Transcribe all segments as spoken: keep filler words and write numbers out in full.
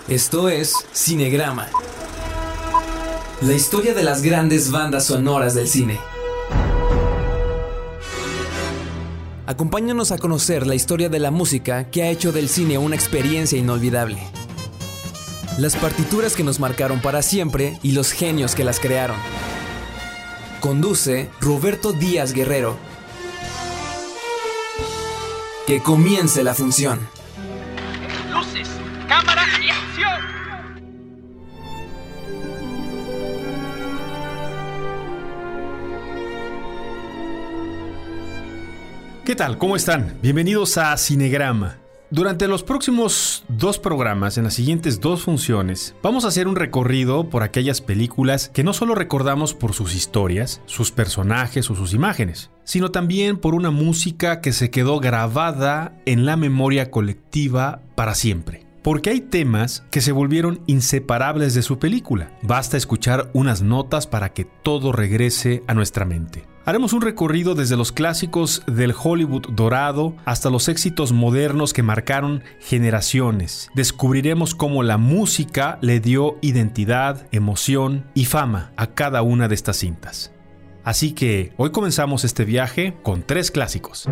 Esto es Cinegrama, la historia de las grandes bandas sonoras del cine. Acompáñanos a conocer la historia de la música que ha hecho del cine una experiencia inolvidable. Las partituras que nos marcaron para siempre y los genios que las crearon. Conduce Roberto Díaz Guerrero. Que comience la función. Luces, cámara y acción. ¿Qué tal? ¿Cómo están? Bienvenidos a Cinegrama. Durante los próximos dos programas, en las siguientes dos funciones, vamos a hacer un recorrido por aquellas películas que no solo recordamos por sus historias, sus personajes o sus imágenes, sino también por una música que se quedó grabada en la memoria colectiva para siempre. Porque hay temas que se volvieron inseparables de su película. Basta escuchar unas notas para que todo regrese a nuestra mente. Haremos un recorrido desde los clásicos del Hollywood dorado hasta los éxitos modernos que marcaron generaciones. Descubriremos cómo la música le dio identidad, emoción y fama a cada una de estas cintas. Así que hoy comenzamos este viaje con tres clásicos.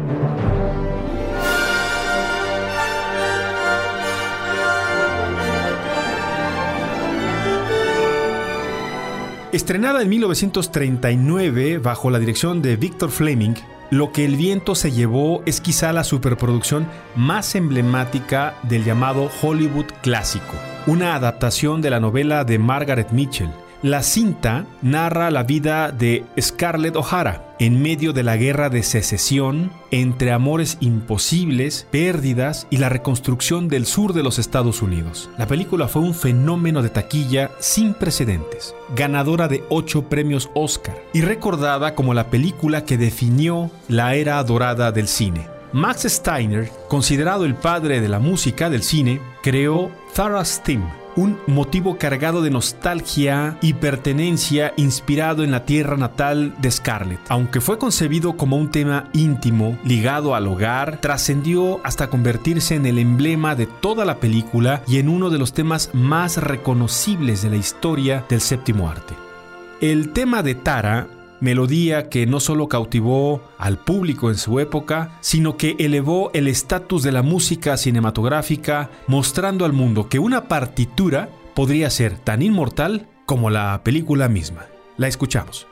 Estrenada en mil novecientos treinta y nueve bajo la dirección de Victor Fleming, Lo que el viento se llevó es quizá la superproducción más emblemática del llamado Hollywood clásico, una adaptación de la novela de Margaret Mitchell. La cinta narra la vida de Scarlett O'Hara en medio de la guerra de secesión, entre amores imposibles, pérdidas y la reconstrucción del sur de los Estados Unidos. La película fue un fenómeno de taquilla sin precedentes, ganadora de ocho premios Oscar y recordada como la película que definió la era dorada del cine. Max Steiner, considerado el padre de la música del cine, creó Tara's Theme, un motivo cargado de nostalgia y pertenencia inspirado en la tierra natal de Scarlett. Aunque fue concebido como un tema íntimo, ligado al hogar, trascendió hasta convertirse en el emblema de toda la película y en uno de los temas más reconocibles de la historia del séptimo arte. El tema de Tara, melodía que no solo cautivó al público en su época, sino que elevó el estatus de la música cinematográfica, mostrando al mundo que una partitura podría ser tan inmortal como la película misma. La escuchamos.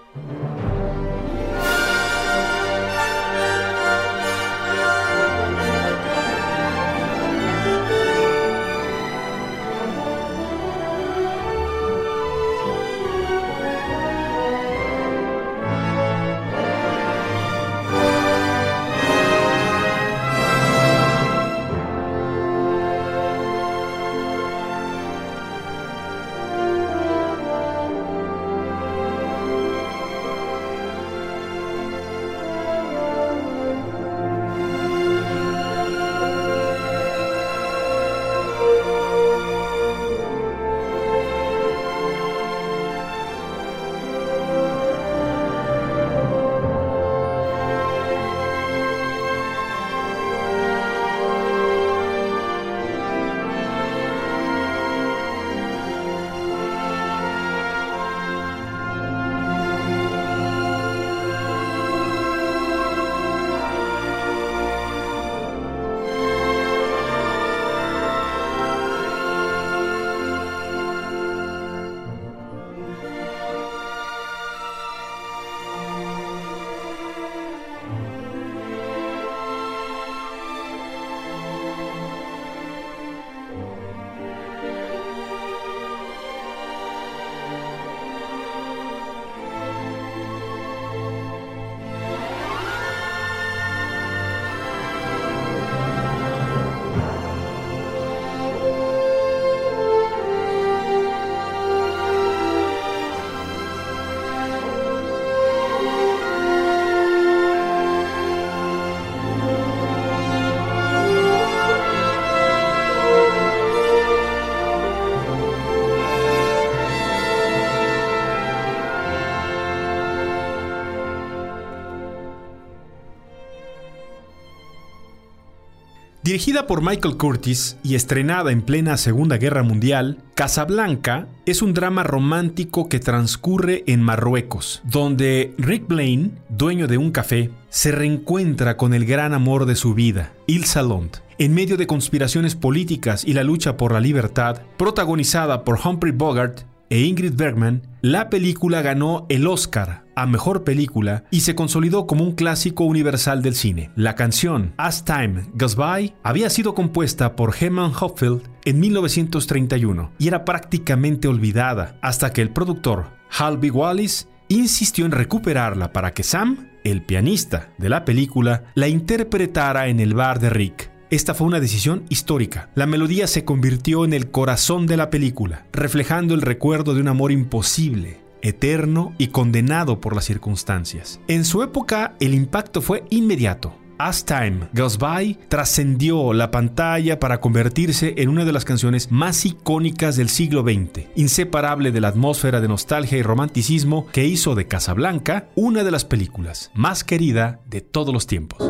Dirigida por Michael Curtiz y estrenada en plena Segunda Guerra Mundial, Casablanca es un drama romántico que transcurre en Marruecos, donde Rick Blaine, dueño de un café, se reencuentra con el gran amor de su vida, Ilsa Lund. En medio de conspiraciones políticas y la lucha por la libertad, protagonizada por Humphrey Bogart e Ingrid Bergman, la película ganó el Oscar a Mejor Película y se consolidó como un clásico universal del cine. La canción As Time Goes By había sido compuesta por Herman Hopfield en mil novecientos treinta y uno y era prácticamente olvidada hasta que el productor Hal B. Wallis insistió en recuperarla para que Sam, el pianista de la película, la interpretara en el bar de Rick. Esta fue una decisión histórica. La melodía se convirtió en el corazón de la película, reflejando el recuerdo de un amor imposible, eterno y condenado por las circunstancias. En su época, el impacto fue inmediato. As Time Goes By trascendió la pantalla para convertirse en una de las canciones más icónicas del siglo veinte, inseparable de la atmósfera de nostalgia y romanticismo que hizo de Casablanca una de las películas más queridas de todos los tiempos.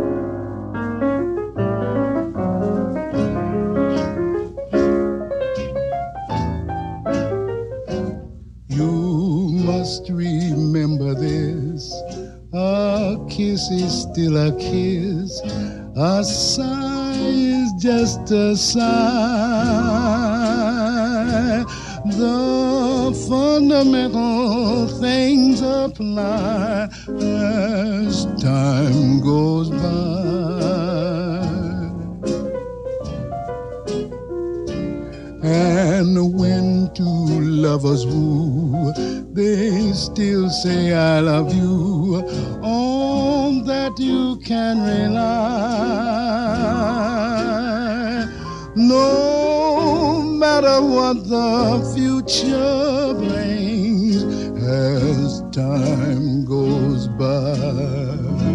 Remember this, a kiss is still a kiss, a sigh is just a sigh. The fundamental things apply as time goes by. And when two lovers woo, they still say I love you, on that you can rely. No matter what the future brings as time goes by.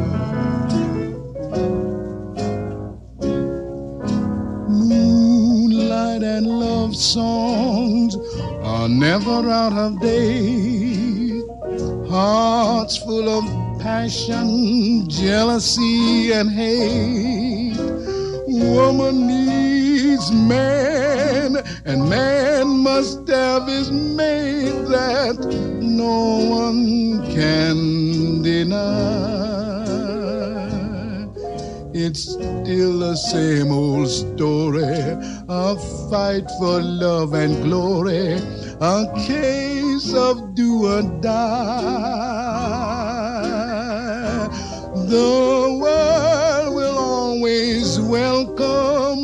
Moonlight and love songs are never out of date. Hearts full of passion, jealousy, and hate. Woman needs man, and man must have his mate that no one can deny. It's still the same old story, a fight for love and glory, a case of do or die. The world will always welcome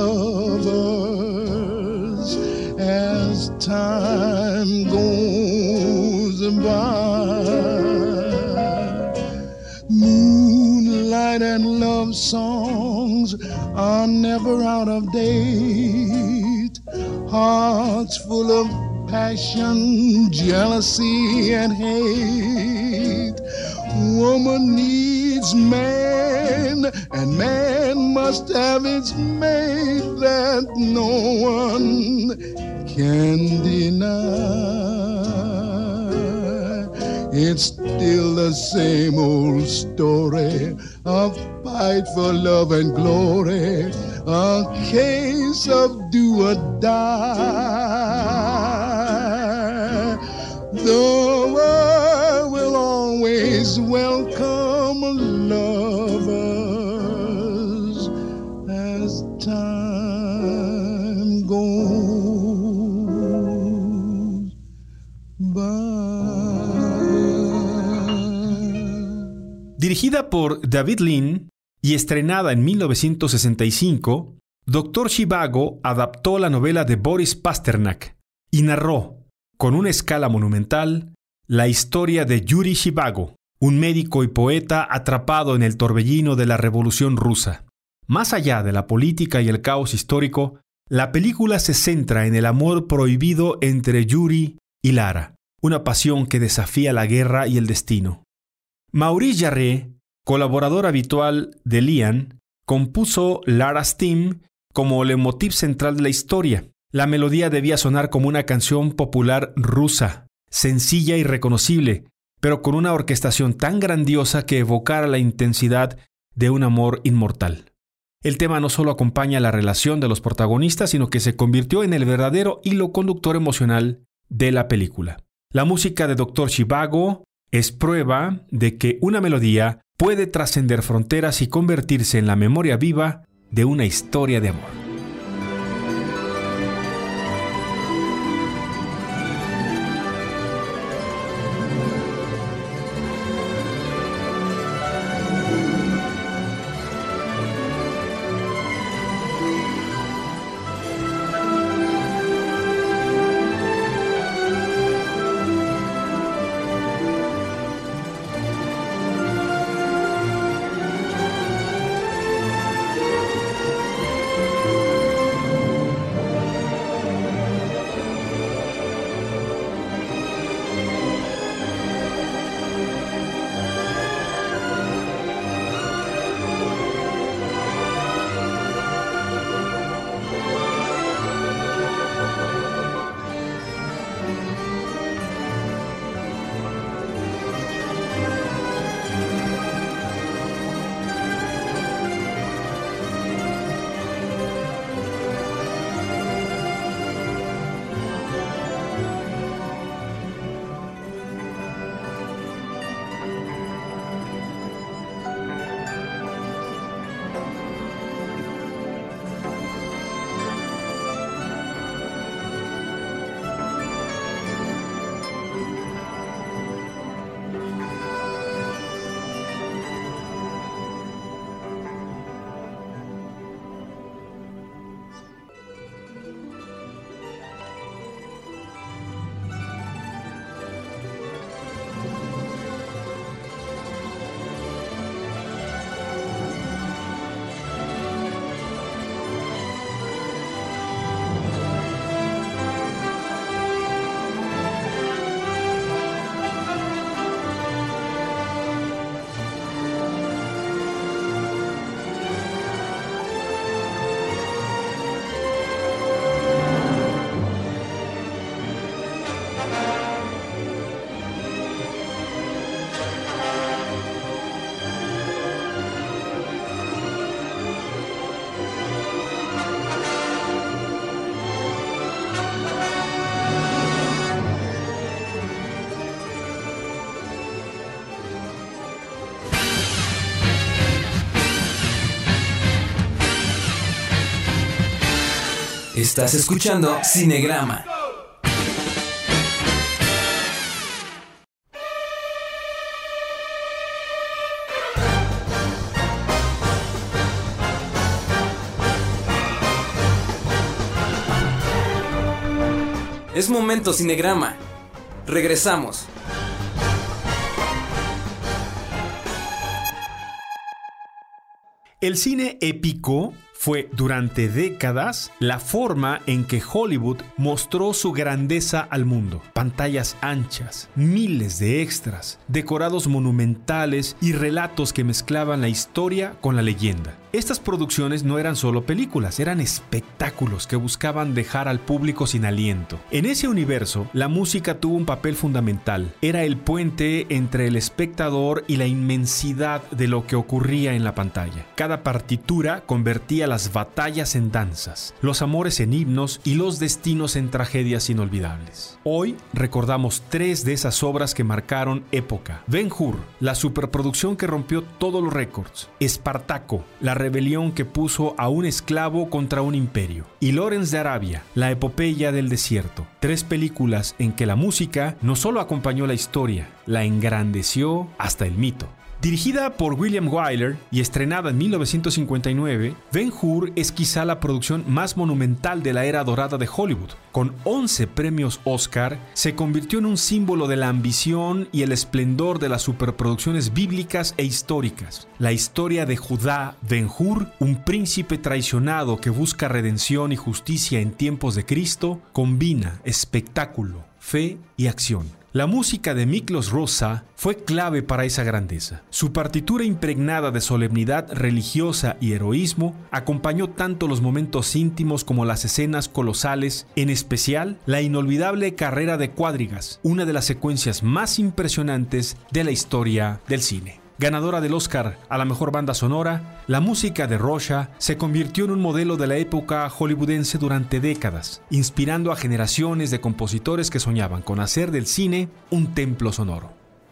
lovers as time goes by. Moonlight and love songs are never out of date. Hearts full of passion, jealousy, and hate. Woman needs man, and man must have its mate that no one can deny. It's still the same old story, a fight for love and glory, a case of do or die. The world will always welcome lovers as time goes by. Dirigida por David Lean y estrenada en mil novecientos sesenta y cinco, doctor Zhivago adaptó la novela de Boris Pasternak y narró, con una escala monumental, la historia de Yuri Zhivago, un médico y poeta atrapado en el torbellino de la Revolución Rusa. Más allá de la política y el caos histórico, la película se centra en el amor prohibido entre Yuri y Lara, una pasión que desafía la guerra y el destino. Maurice Jarre, colaborador habitual de Lian, compuso Lara's Theme como el leitmotiv central de la historia. La melodía debía sonar como una canción popular rusa, sencilla y reconocible, pero con una orquestación tan grandiosa que evocara la intensidad de un amor inmortal. El tema no solo acompaña la relación de los protagonistas, sino que se convirtió en el verdadero hilo conductor emocional de la película. La música de doctor Zhivago es prueba de que una melodía puede trascender fronteras y convertirse en la memoria viva de una historia de amor. Estás escuchando Cinegrama. Es momento Cinegrama. Regresamos. El cine épico fue durante décadas la forma en que Hollywood mostró su grandeza al mundo. Pantallas anchas, miles de extras, decorados monumentales y relatos que mezclaban la historia con la leyenda. Estas producciones no eran solo películas, eran espectáculos que buscaban dejar al público sin aliento. En ese universo, la música tuvo un papel fundamental. Era el puente entre el espectador y la inmensidad de lo que ocurría en la pantalla. Cada partitura convertía las batallas en danzas, los amores en himnos y los destinos en tragedias inolvidables. Hoy recordamos tres de esas obras que marcaron época. Ben-Hur, la superproducción que rompió todos los récords. Espartaco, la rebelión que puso a un esclavo contra un imperio. Y Lawrence de Arabia, la epopeya del desierto. Tres películas en que la música no solo acompañó la historia, la engrandeció hasta el mito. Dirigida por William Wyler y estrenada en mil novecientos cincuenta y nueve, Ben-Hur es quizá la producción más monumental de la era dorada de Hollywood. Con once premios Oscar, se convirtió en un símbolo de la ambición y el esplendor de las superproducciones bíblicas e históricas. La historia de Judá Ben-Hur, un príncipe traicionado que busca redención y justicia en tiempos de Cristo, combina espectáculo, fe y acción. La música de Miklos Rozsa fue clave para esa grandeza. Su partitura impregnada de solemnidad religiosa y heroísmo acompañó tanto los momentos íntimos como las escenas colosales, en especial la inolvidable carrera de cuadrigas, una de las secuencias más impresionantes de la historia del cine. Ganadora del Oscar a la mejor banda sonora, la música de Rocha se convirtió en un modelo de la época hollywoodense durante décadas, inspirando a generaciones de compositores que soñaban con hacer del cine un templo sonoro.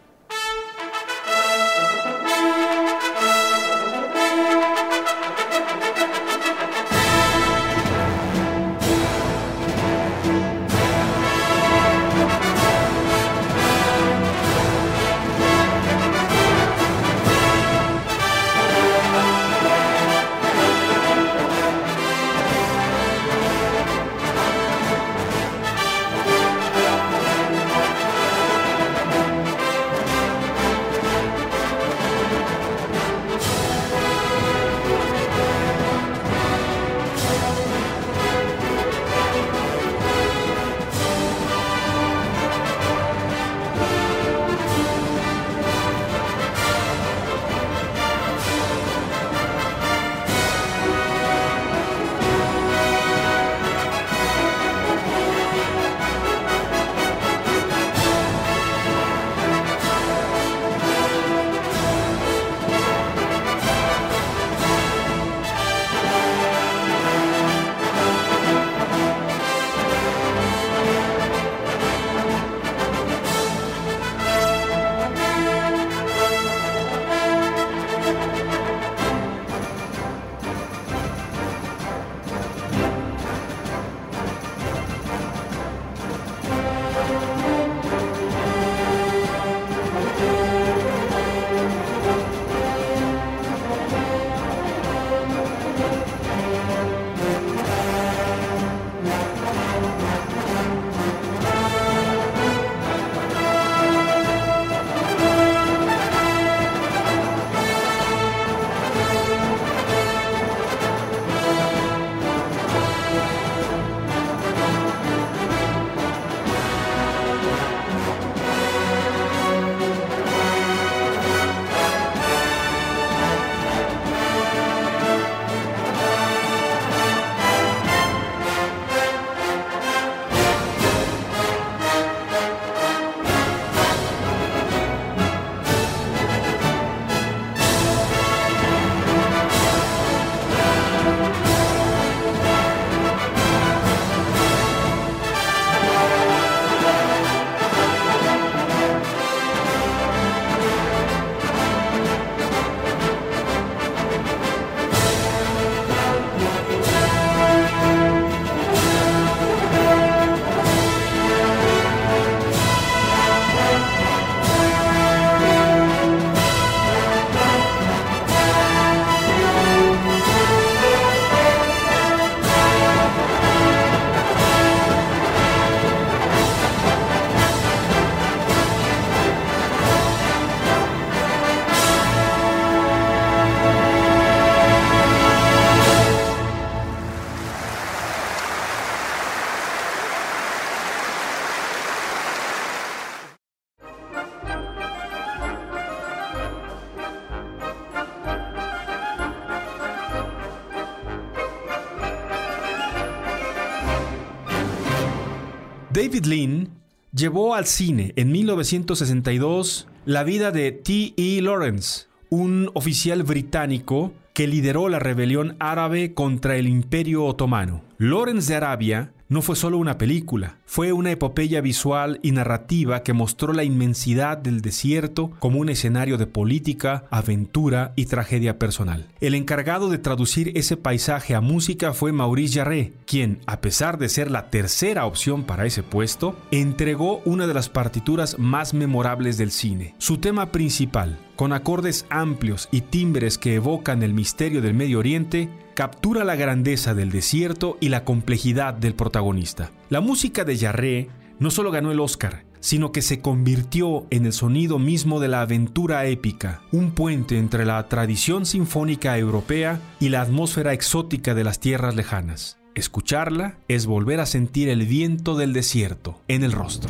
David Lean llevó al cine en mil novecientos sesenta y dos la vida de T E Lawrence, un oficial británico que lideró la rebelión árabe contra el Imperio Otomano. Lawrence de Arabia no fue solo una película, fue una epopeya visual y narrativa que mostró la inmensidad del desierto como un escenario de política, aventura y tragedia personal. El encargado de traducir ese paisaje a música fue Maurice Jarre, quien, a pesar de ser la tercera opción para ese puesto, entregó una de las partituras más memorables del cine. Su tema principal, con acordes amplios y timbres que evocan el misterio del Medio Oriente, captura la grandeza del desierto y la complejidad del protagonista. La música de Jarre no solo ganó el Oscar, sino que se convirtió en el sonido mismo de la aventura épica, un puente entre la tradición sinfónica europea y la atmósfera exótica de las tierras lejanas. Escucharla es volver a sentir el viento del desierto en el rostro.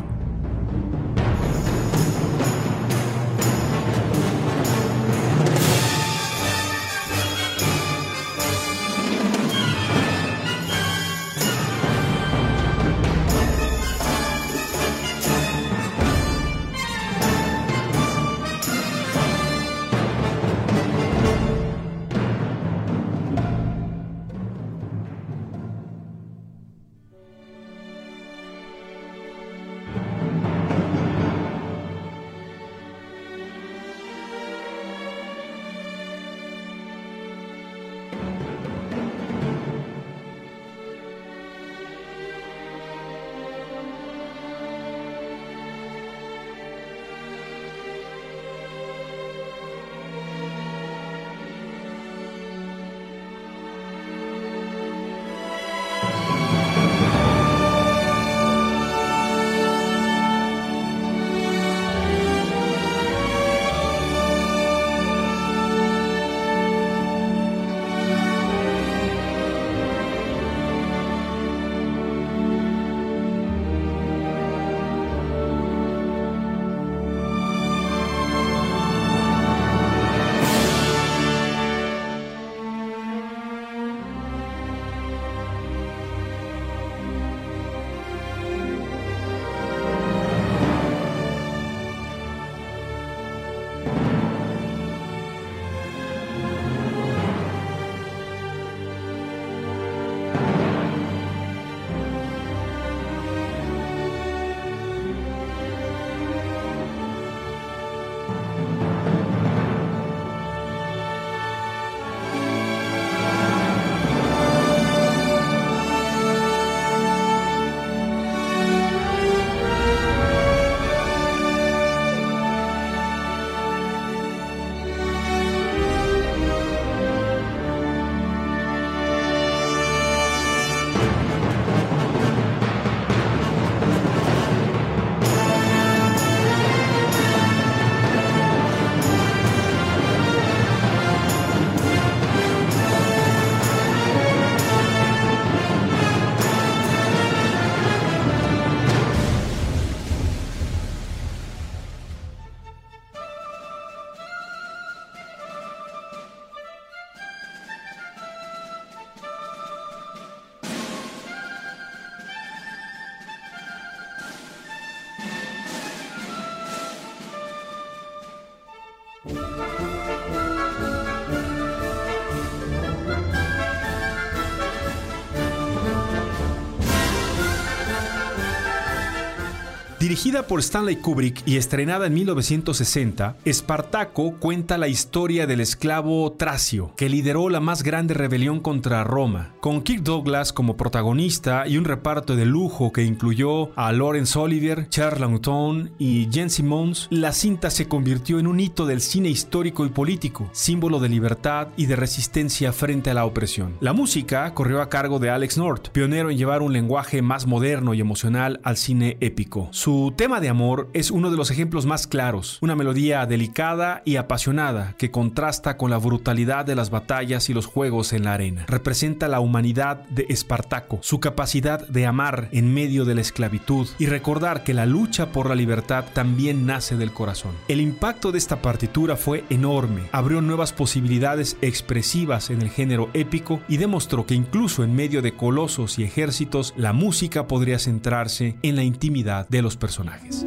Dirigida por Stanley Kubrick y estrenada en mil novecientos sesenta, Espartaco cuenta la historia del esclavo Tracio, que lideró la más grande rebelión contra Roma, con Kirk Douglas como protagonista y un reparto de lujo que incluyó a Laurence Olivier, Charles Laughton y Jane Simmons. La cinta se convirtió en un hito del cine histórico y político, símbolo de libertad y de resistencia frente a la opresión. La música corrió a cargo de Alex North, pionero en llevar un lenguaje más moderno y emocional al cine épico. Su tema de amor es uno de los ejemplos más claros, una melodía delicada y apasionada que contrasta con la brutalidad de las batallas y los juegos en la arena. Representa la humanidad de Espartaco, su capacidad de amar en medio de la esclavitud y recordar que la lucha por la libertad también nace del corazón. El impacto de esta partitura fue enorme, abrió nuevas posibilidades expresivas en el género épico y demostró que incluso en medio de colosos y ejércitos, la música podría centrarse en la intimidad de los personajes.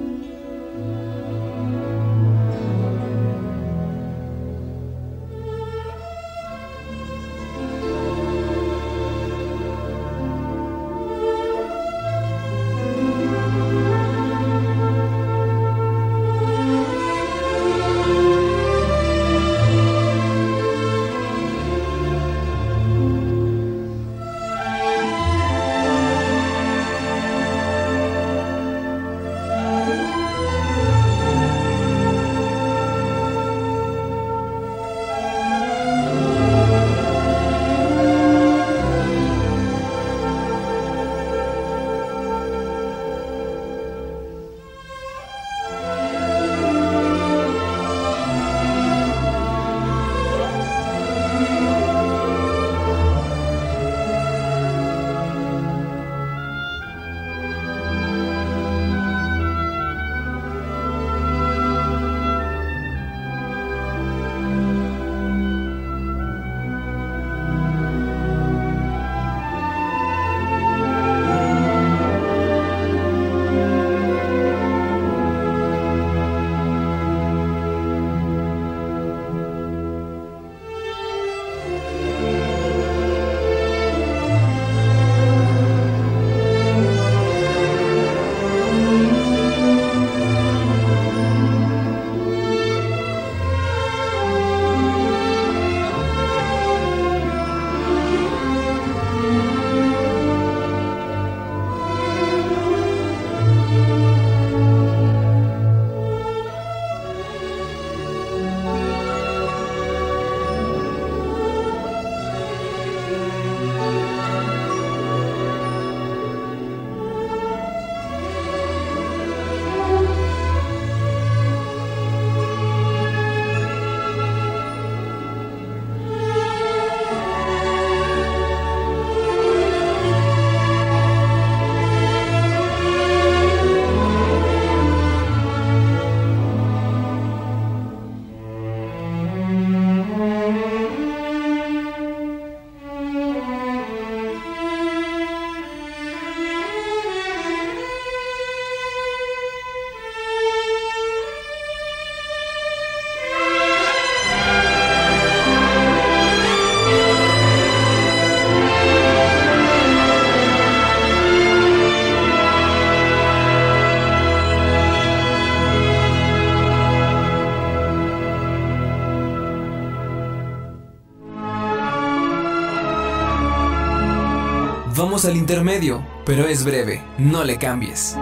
Vamos al intermedio, pero es breve, no le cambies.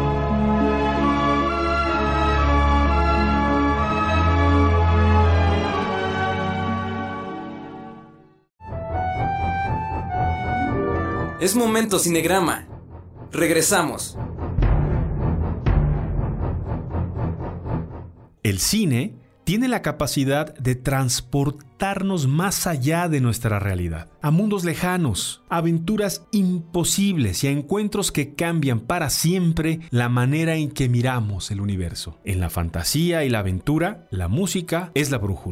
Es momento cinegrama. Regresamos. El cine tiene la capacidad de transportarnos más allá de nuestra realidad, a mundos lejanos, a aventuras imposibles y a encuentros que cambian para siempre la manera en que miramos el universo. En la fantasía y la aventura, la música es la brújula.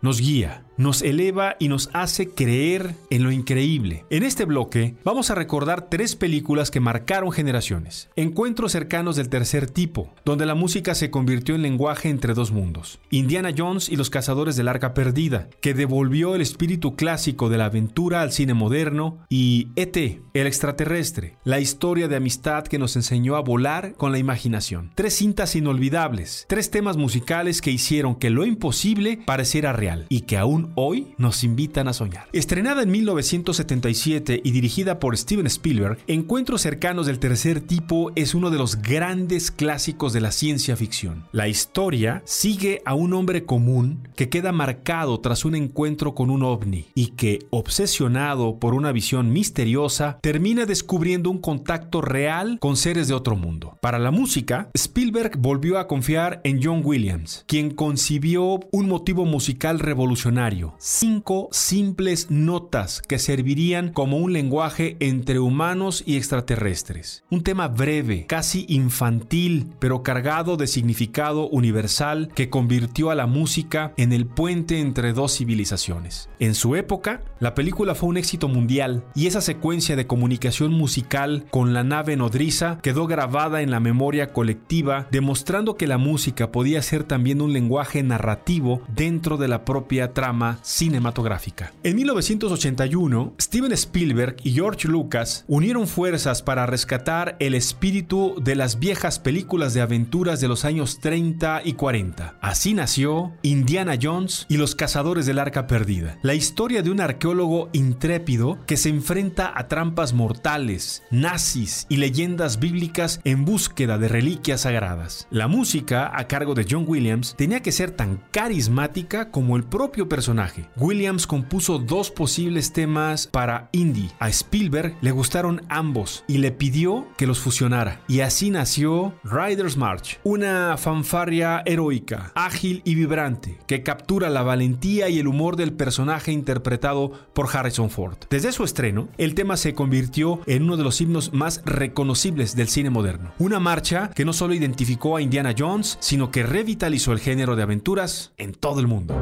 nos guía, nos eleva y nos hace creer en lo increíble. En este bloque vamos a recordar tres películas que marcaron generaciones. Encuentros cercanos del tercer tipo, donde la música se convirtió en lenguaje entre dos mundos. Indiana Jones y los cazadores del Arca Perdida, que devolvió el espíritu clásico de la aventura al cine moderno. Y E T, el extraterrestre, la historia de amistad que nos enseñó a volar con la imaginación. Tres cintas inolvidables, tres temas musicales que hicieron que lo imposible pareciera real y que aún hoy nos invitan a soñar. Estrenada en mil novecientos setenta y siete y dirigida por Steven Spielberg, Encuentros cercanos del tercer tipo es uno de los grandes clásicos de la ciencia ficción. La historia sigue a un hombre común que queda marcado tras un encuentro con un ovni y que, obsesionado por una visión misteriosa, termina descubriendo un contacto real con seres de otro mundo. Para la música, Spielberg volvió a confiar en John Williams, quien concibió un motivo musical revolucionario. Cinco simples notas que servirían como un lenguaje entre humanos y extraterrestres. Un tema breve, casi infantil, pero cargado de significado universal que convirtió a la música en el puente entre dos civilizaciones. En su época, la película fue un éxito mundial y esa secuencia de comunicación musical con la nave nodriza quedó grabada en la memoria colectiva, demostrando que la música podía ser también un lenguaje narrativo dentro de la propia trama cinematográfica. En mil novecientos ochenta y uno, Steven Spielberg y George Lucas unieron fuerzas para rescatar el espíritu de las viejas películas de aventuras de los años treinta y cuarenta. Así nació Indiana Jones y los cazadores del Arca Perdida, la historia de un arqueólogo intrépido que se enfrenta a trampas mortales, nazis y leyendas bíblicas en búsqueda de reliquias sagradas. La música, a cargo de John Williams, tenía que ser tan carismática como el propio personaje. Williams compuso dos posibles temas para Indy. A Spielberg le gustaron ambos y le pidió que los fusionara. Y así nació Riders March, una fanfarria heroica, ágil y vibrante, que captura la valentía y el humor del personaje interpretado por Harrison Ford. Desde su estreno, el tema se convirtió en uno de los himnos más reconocibles del cine moderno. Una marcha que no solo identificó a Indiana Jones, sino que revitalizó el género de aventuras en todo el mundo.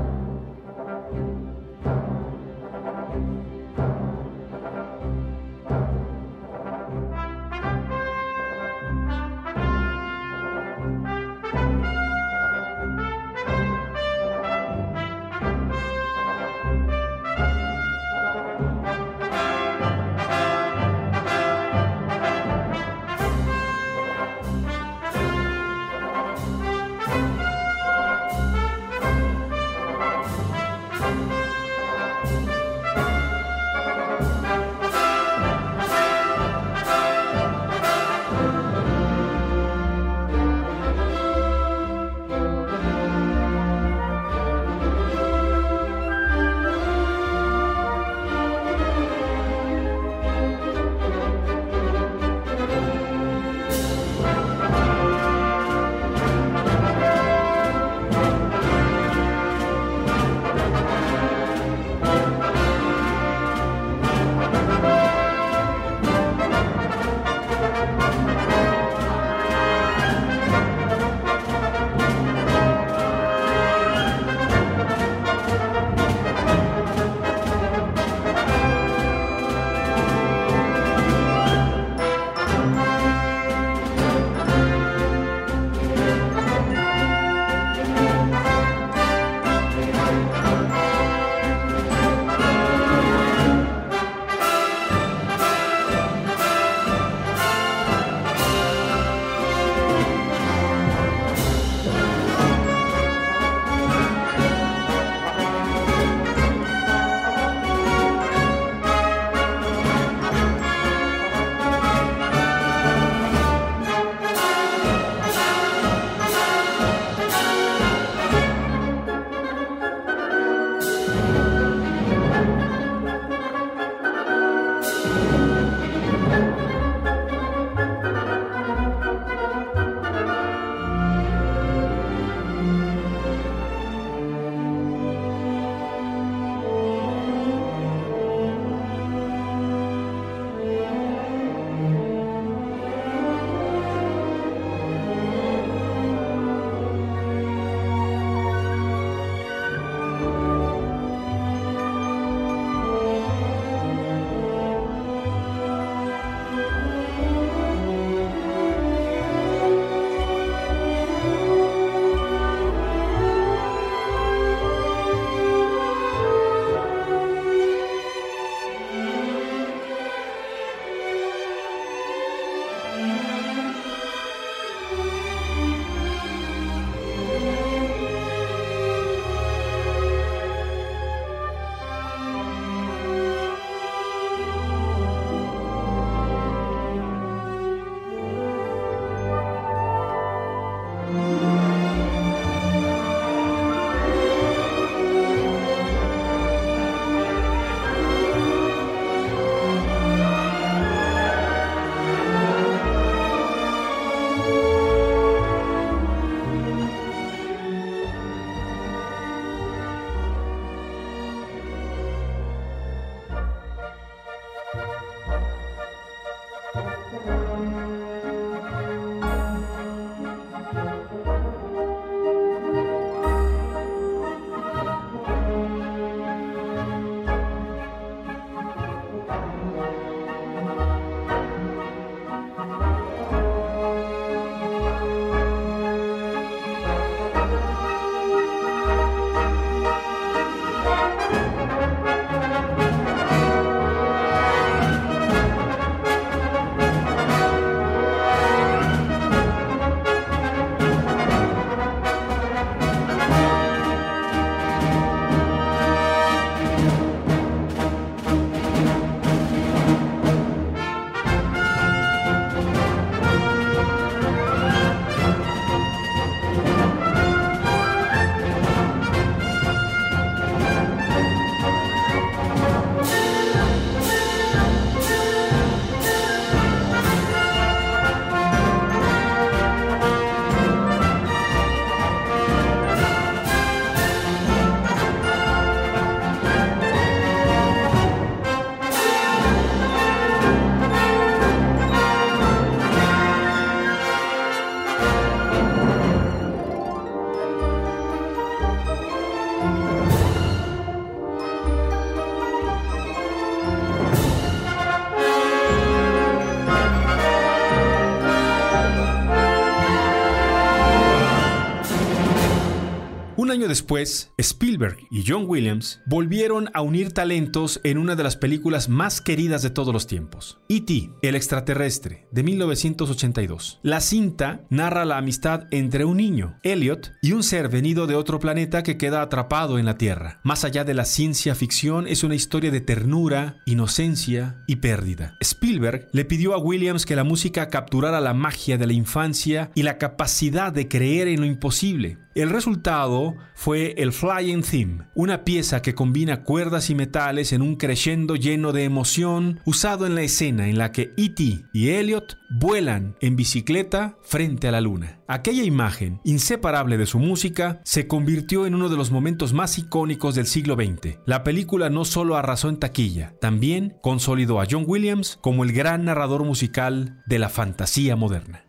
año después, Spielberg y John Williams volvieron a unir talentos en una de las películas más queridas de todos los tiempos, E T, el extraterrestre, de mil novecientos ochenta y dos. La cinta narra la amistad entre un niño, Elliot, y un ser venido de otro planeta que queda atrapado en la Tierra. Más allá de la ciencia ficción, es una historia de ternura, inocencia y pérdida. Spielberg le pidió a Williams que la música capturara la magia de la infancia y la capacidad de creer en lo imposible. El resultado fue el Flying Theme, una pieza que combina cuerdas y metales en un crescendo lleno de emoción, usado en la escena en la que E T y Elliot vuelan en bicicleta frente a la luna. Aquella imagen, inseparable de su música, se convirtió en uno de los momentos más icónicos del siglo veinte. La película no solo arrasó en taquilla, también consolidó a John Williams como el gran narrador musical de la fantasía moderna.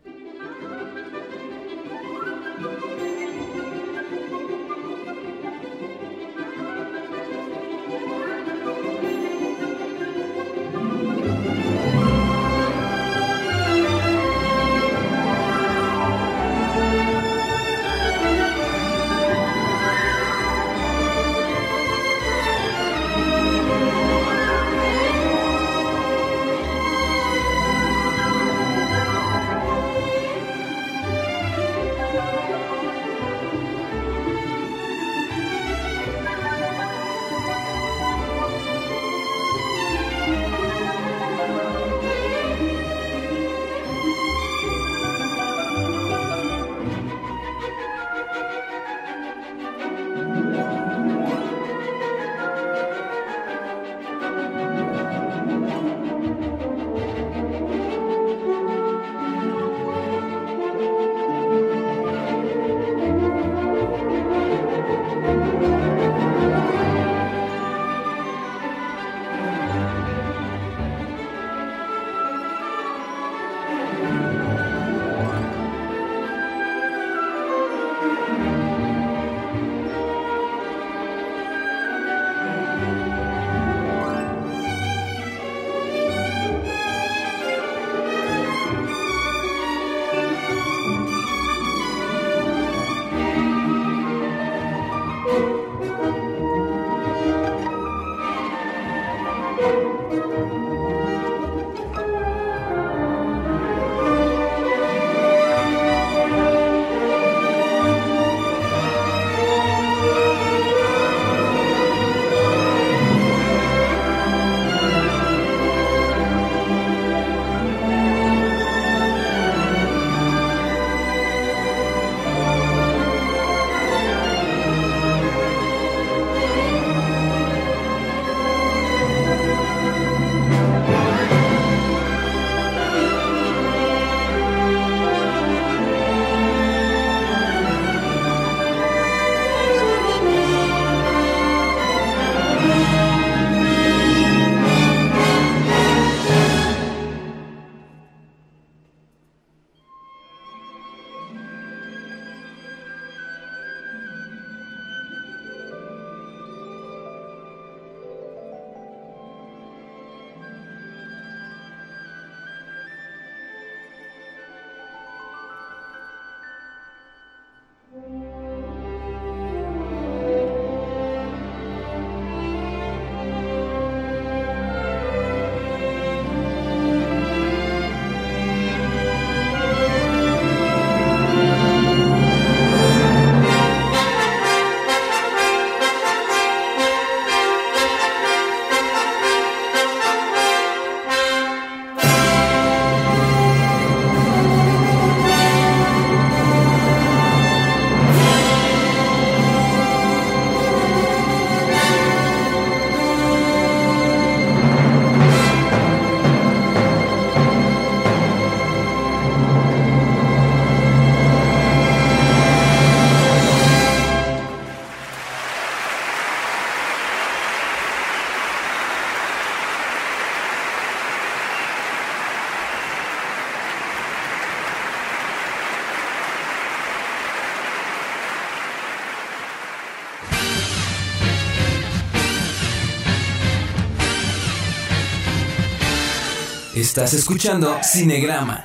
Estás escuchando Cinegrama.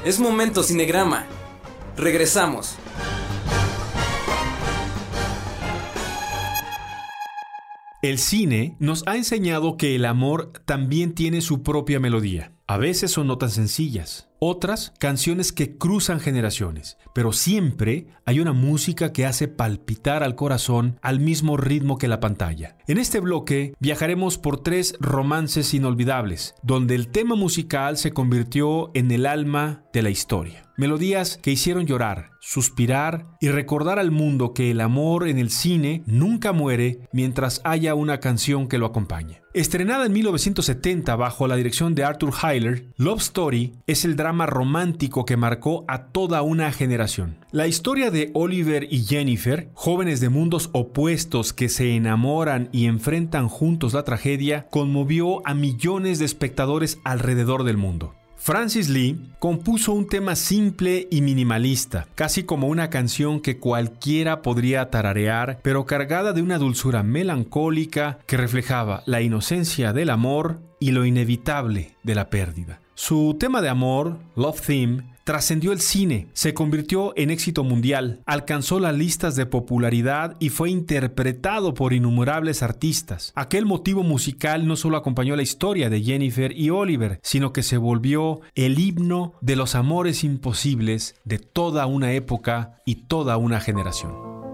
Es momento Cinegrama. Regresamos. El cine nos ha enseñado que el amor también tiene su propia melodía. A veces son notas sencillas, otras canciones que cruzan generaciones, pero siempre hay una música que hace palpitar al corazón al mismo ritmo que la pantalla. En este bloque viajaremos por tres romances inolvidables, donde el tema musical se convirtió en el alma de la historia. Melodías que hicieron llorar, suspirar y recordar al mundo que el amor en el cine nunca muere mientras haya una canción que lo acompañe. Estrenada en mil novecientos setenta bajo la dirección de Arthur Hyler, Love Story es el drama romántico que marcó a toda una generación. La historia de Oliver y Jennifer, jóvenes de mundos opuestos que se enamoran y enfrentan juntos la tragedia, conmovió a millones de espectadores alrededor del mundo. Francis Lee compuso un tema simple y minimalista, casi como una canción que cualquiera podría tararear, pero cargada de una dulzura melancólica que reflejaba la inocencia del amor y lo inevitable de la pérdida. Su tema de amor, Love Theme, trascendió el cine, se convirtió en éxito mundial, alcanzó las listas de popularidad y fue interpretado por innumerables artistas. Aquel motivo musical no solo acompañó la historia de Jennifer y Oliver, sino que se volvió el himno de los amores imposibles de toda una época y toda una generación.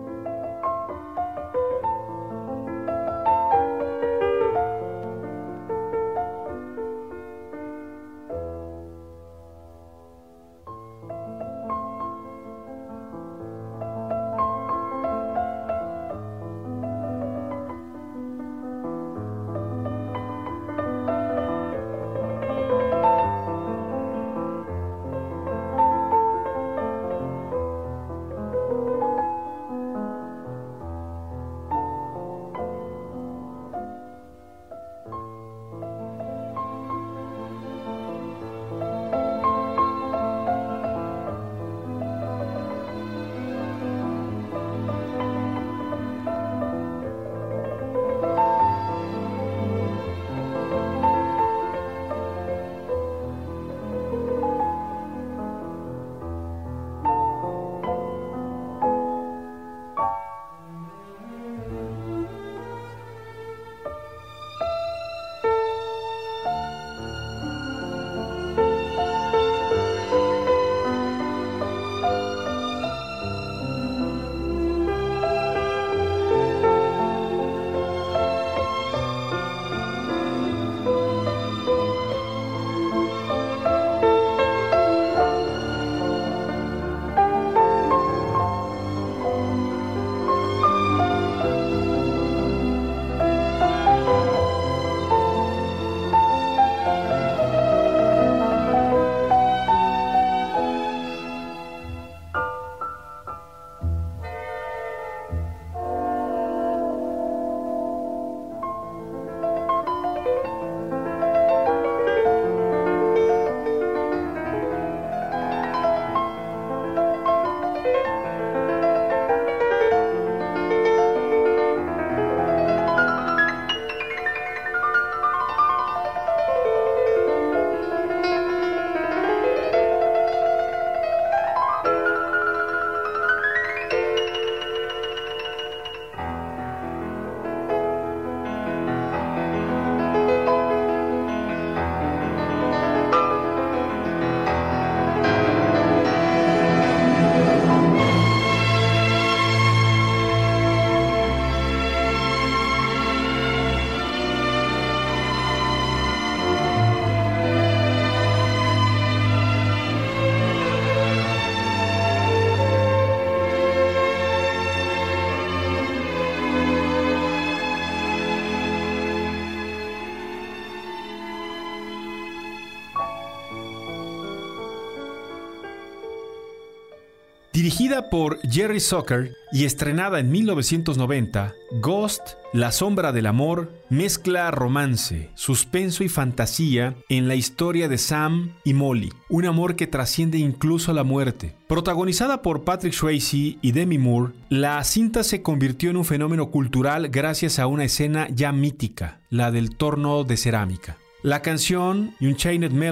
Dirigida por Jerry Zucker y estrenada en mil novecientos noventa, Ghost, La sombra del amor, mezcla romance, suspenso y fantasía en la historia de Sam y Molly, un amor que trasciende incluso la muerte. Protagonizada por Patrick Swayze y Demi Moore, la cinta se convirtió en un fenómeno cultural gracias a una escena ya mítica, la del torno de cerámica. La canción Unchained Melody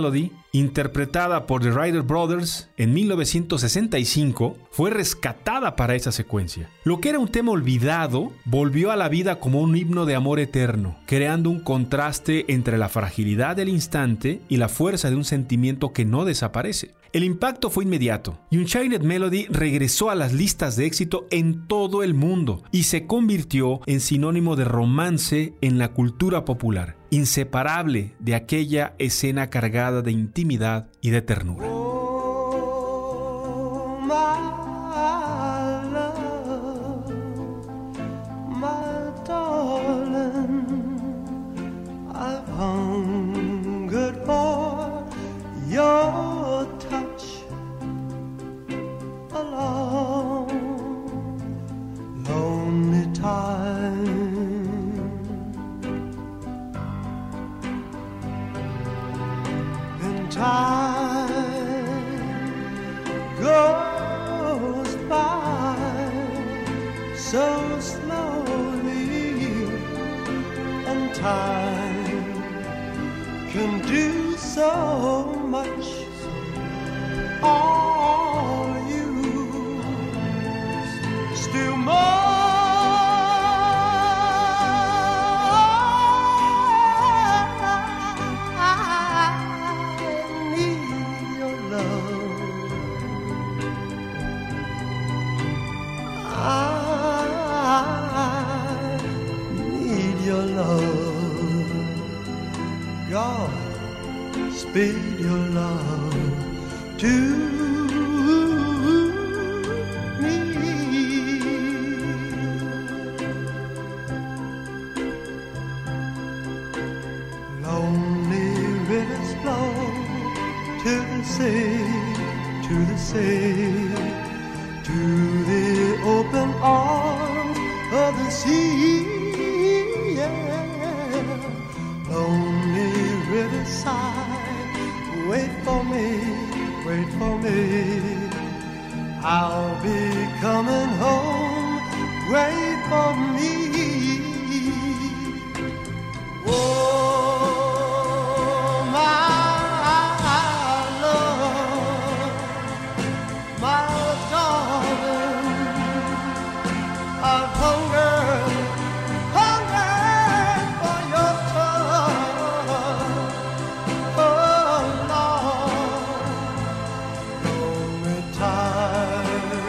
interpretada por The Ryder Brothers en mil novecientos sesenta y cinco, fue rescatada para esa secuencia. Lo que era un tema olvidado volvió a la vida como un himno de amor eterno, creando un contraste entre la fragilidad del instante y la fuerza de un sentimiento que no desaparece. El impacto fue inmediato y Unchained Melody regresó a las listas de éxito en todo el mundo y se convirtió en sinónimo de romance en la cultura popular, inseparable de aquella escena cargada de intimidad y de ternura. Oh, my love, my darling, I've hungered for your touch a long, lonely time. Time goes by so slowly, and time can do so much. All you still more. God, speed your love to me. Lonely rivers flow to the sea, to the sea, to the open arms of the sea. Lonely riverside, wait for me, wait for me. I'll be coming home, wait for me. Oh, my love, my darling, I've hungered, hungered for your touch. Oh, Lord, lonely time.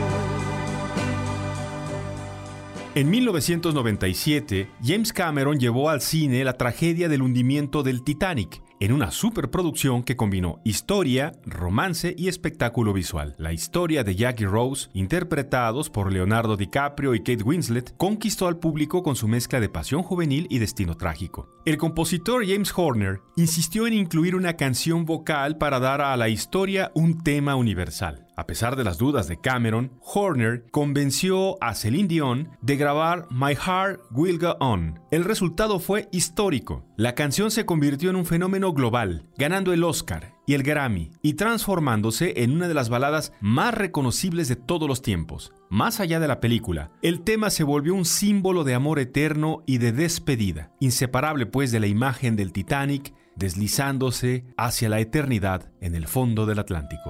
En mil novecientos noventa y siete, James Cameron llevó al cine la tragedia del hundimiento del Titanic, en una superproducción que combinó historia, romance y espectáculo visual. La historia de Jack y Rose, interpretados por Leonardo DiCaprio y Kate Winslet, conquistó al público con su mezcla de pasión juvenil y destino trágico. El compositor James Horner insistió en incluir una canción vocal para dar a la historia un tema universal. A pesar de las dudas de Cameron, Horner convenció a Celine Dion de grabar My Heart Will Go On. El resultado fue histórico. La canción se convirtió en un fenómeno global, ganando el Oscar y el Grammy y transformándose en una de las baladas más reconocibles de todos los tiempos. Más allá de la película, el tema se volvió un símbolo de amor eterno y de despedida, inseparable pues de la imagen del Titanic deslizándose hacia la eternidad en el fondo del Atlántico.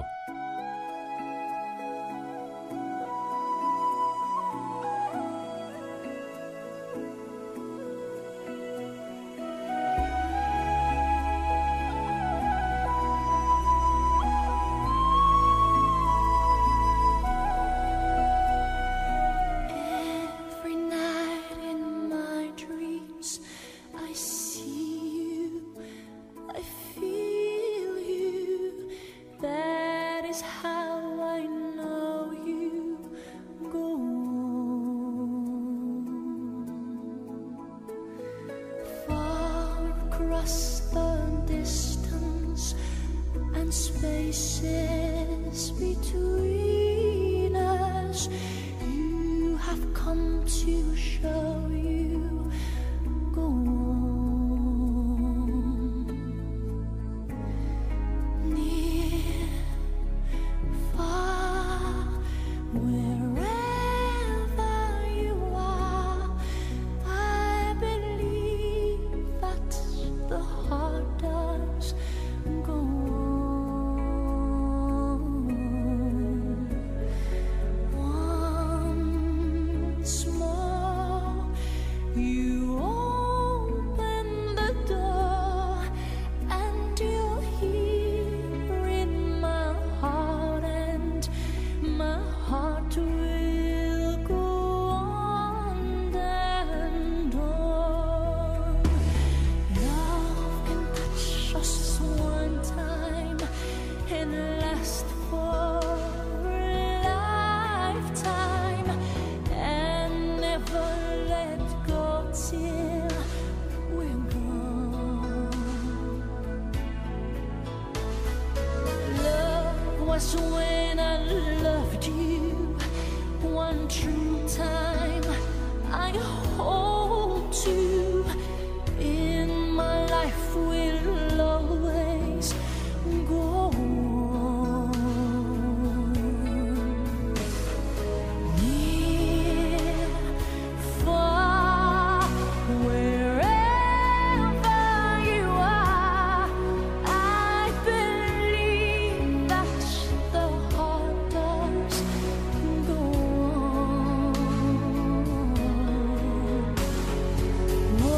Spaces between us, you have come to show you go on. Near, far, wherever you are, I believe that the heart does go on. was when I loved you. One true time I hold to. In my life will always go on. Near, far, wherever you are, I believe that the heart does go on.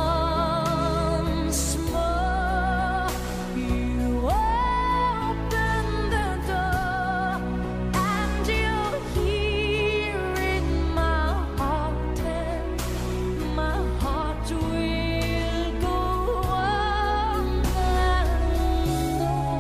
Once more, you open the door, and you'll hear in my heart, and my heart will go on and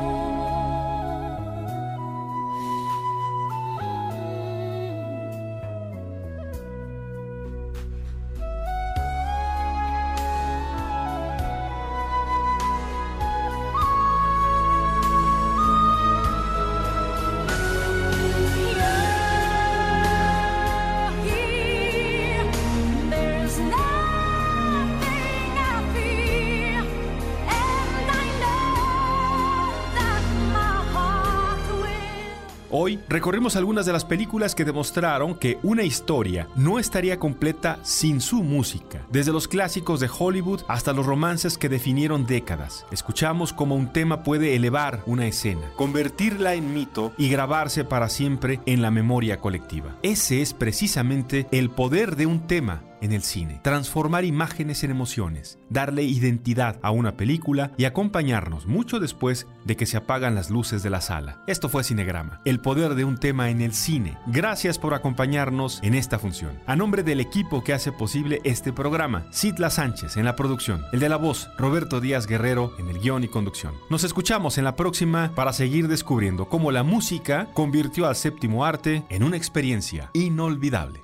there's nothing I fear, and I know that my heart will. Hoy recorrimos algunas de las películas que demostraron que una historia no estaría completa sin su música. Desde los clásicos de Hollywood hasta los romances que definieron décadas. Escuchamos cómo un tema puede elevar una escena, convertirla en mito y grabarse para siempre en la memoria colectiva. Ese es precisamente el poder de un tema en el cine. Transformar imágenes en emociones, darle identidad a una película y acompañarnos mucho después de que se apagan las luces de la sala. Esto fue Cinegrama, el poder de un tema en el cine. Gracias por acompañarnos en esta función. A nombre del equipo que hace posible este programa, Citla Sánchez en la producción, el de la voz, Roberto Díaz Guerrero en el guión y conducción. Nos escuchamos en la próxima para seguir descubriendo cómo la música convirtió al séptimo arte en una experiencia inolvidable.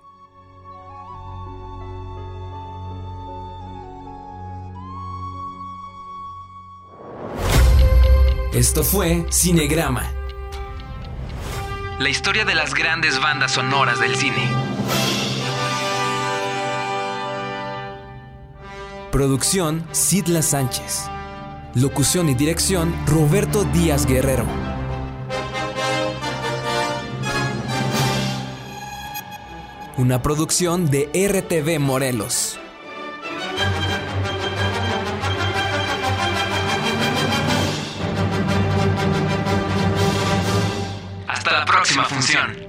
Esto fue Cinegrama, la historia de las grandes bandas sonoras del cine. Producción Citla Sánchez. Locución y dirección Roberto Díaz Guerrero. Una producción de R T V Morelos. Hasta la próxima función.